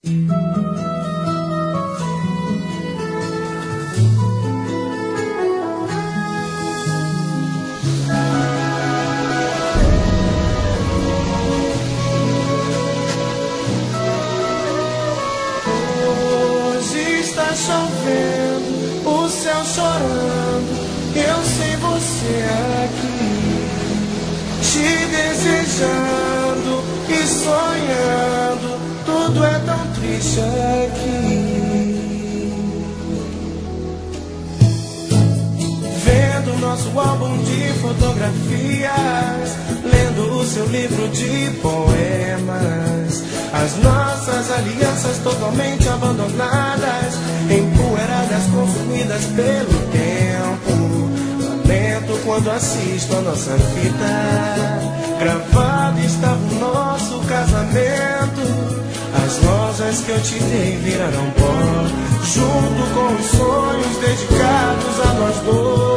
Hoje está chovendo, o céu chorando, eu sem você aqui, te desejando e sonhando, tudo é tão triste aqui. Vendo nosso álbum de fotografias, lendo o seu livro de poemas, as nossas alianças totalmente abandonadas, empoeiradas, consumidas pelo tempo. Lamento quando assisto a nossa fita, gravado estava o nosso casamento. As rosas que eu te dei viraram pó, junto com os sonhos dedicados a nós dois.